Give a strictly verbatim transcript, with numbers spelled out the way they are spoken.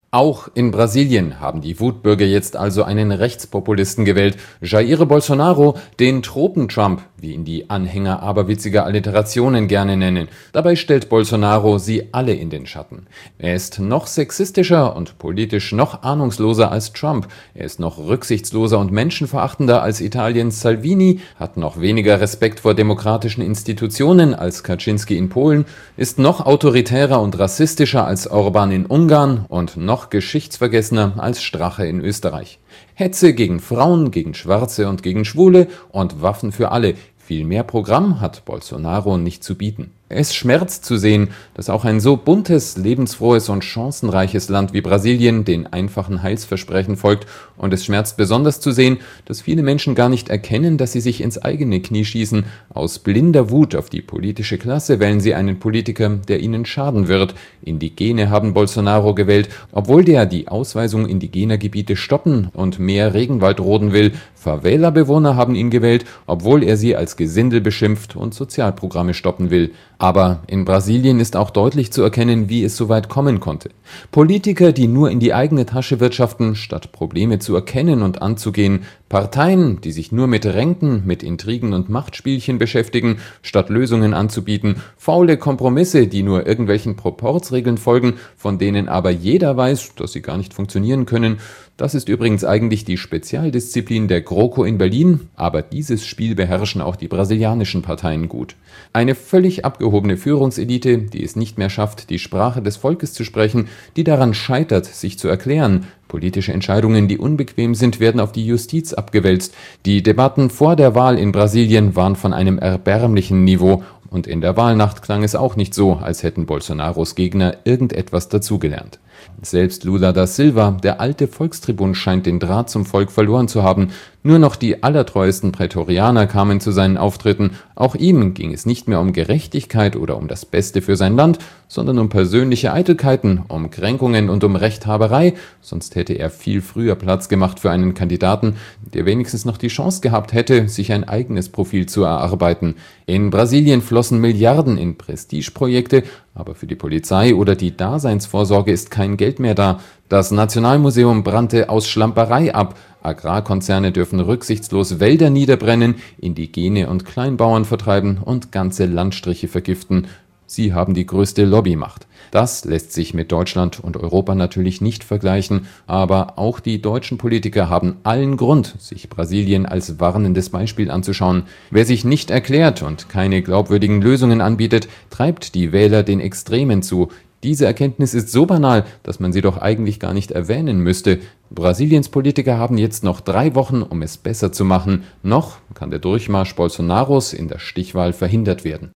Auch in Brasilien haben die Wutbürger jetzt also einen Rechtspopulisten gewählt, Jair Bolsonaro, den Tropen-Trump, wie ihn die Anhänger aberwitziger Alliterationen gerne nennen. Dabei stellt Bolsonaro sie alle in den Schatten. Er ist noch sexistischer und politisch noch ahnungsloser als Trump. Er ist noch rücksichtsloser und menschenverachtender als Italiens Salvini, hat noch weniger Respekt vor demokratischen Institutionen als Kaczynski in Polen, ist noch autoritärer und rassistischer als Orbán in Ungarn und noch geschichtsvergessener als Strache in Österreich. Hetze gegen Frauen, gegen Schwarze und gegen Schwule und Waffen für alle. Viel mehr Programm hat Bolsonaro nicht zu bieten. Es schmerzt zu sehen, dass auch ein so buntes, lebensfrohes und chancenreiches Land wie Brasilien den einfachen Heilsversprechen folgt, und es schmerzt besonders zu sehen, dass viele Menschen gar nicht erkennen, dass sie sich ins eigene Knie schießen. Aus blinder Wut auf die politische Klasse wählen sie einen Politiker, der ihnen schaden wird. Indigene haben Bolsonaro gewählt, obwohl der die Ausweisung indigener Gebiete stoppen und mehr Regenwald roden will. Favela-Bewohner haben ihn gewählt, obwohl er sie als Gesindel beschimpft und Sozialprogramme stoppen will. Aber in Brasilien ist auch deutlich zu erkennen, wie es so weit kommen konnte. Politiker, die nur in die eigene Tasche wirtschaften, statt Probleme zu erkennen und anzugehen. Parteien, die sich nur mit Ränken, mit Intrigen und Machtspielchen beschäftigen, statt Lösungen anzubieten. Faule Kompromisse, die nur irgendwelchen Proportsregeln folgen, von denen aber jeder weiß, dass sie gar nicht funktionieren können. Das ist übrigens eigentlich die Spezialdisziplin der GroKo in Berlin, aber dieses Spiel beherrschen auch die brasilianischen Parteien gut. Eine völlig abgehobene Führungselite, die es nicht mehr schafft, die Sprache des Volkes zu sprechen, die daran scheitert, sich zu erklären. Politische Entscheidungen, die unbequem sind, werden auf die Justiz abgewälzt. Die Debatten vor der Wahl in Brasilien waren von einem erbärmlichen Niveau. Und in der Wahlnacht klang es auch nicht so, als hätten Bolsonaros Gegner irgendetwas dazugelernt. Selbst Lula da Silva, der alte Volkstribun, scheint den Draht zum Volk verloren zu haben. Nur noch die allertreuesten Prätorianer kamen zu seinen Auftritten. Auch ihm ging es nicht mehr um Gerechtigkeit oder um das Beste für sein Land, sondern um persönliche Eitelkeiten, um Kränkungen und um Rechthaberei. Sonst hätte er viel früher Platz gemacht für einen Kandidaten, der wenigstens noch die Chance gehabt hätte, sich ein eigenes Profil zu erarbeiten. In Brasilien flossen Milliarden in Prestigeprojekte, aber für die Polizei oder die Daseinsvorsorge ist kein Geld mehr da. Das Nationalmuseum brannte aus Schlamperei ab. Agrarkonzerne dürfen rücksichtslos Wälder niederbrennen, Indigene und Kleinbauern vertreiben und ganze Landstriche vergiften. Sie haben die größte Lobbymacht. Das lässt sich mit Deutschland und Europa natürlich nicht vergleichen, aber auch die deutschen Politiker haben allen Grund, sich Brasilien als warnendes Beispiel anzuschauen. Wer sich nicht erklärt und keine glaubwürdigen Lösungen anbietet, treibt die Wähler den Extremen zu. Diese Erkenntnis ist so banal, dass man sie doch eigentlich gar nicht erwähnen müsste. Brasiliens Politiker haben jetzt noch drei Wochen, um es besser zu machen. Noch kann der Durchmarsch Bolsonaros in der Stichwahl verhindert werden.